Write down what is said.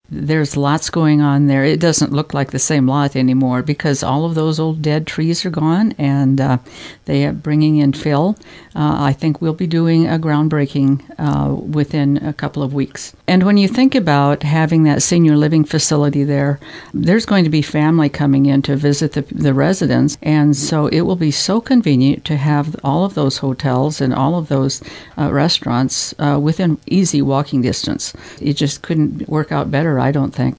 There's lots going on there. It doesn't look like the same lot anymore because all of those old dead trees are gone, and they are bringing in fill. I think we'll be doing a groundbreaking within a couple of weeks. And when you think about having that senior living facility there, there's going to be family coming in to visit the residents, and so it will be so convenient to have all of those hotels and all of those restaurants within easy walking distance. It just couldn't work out better, I don't think.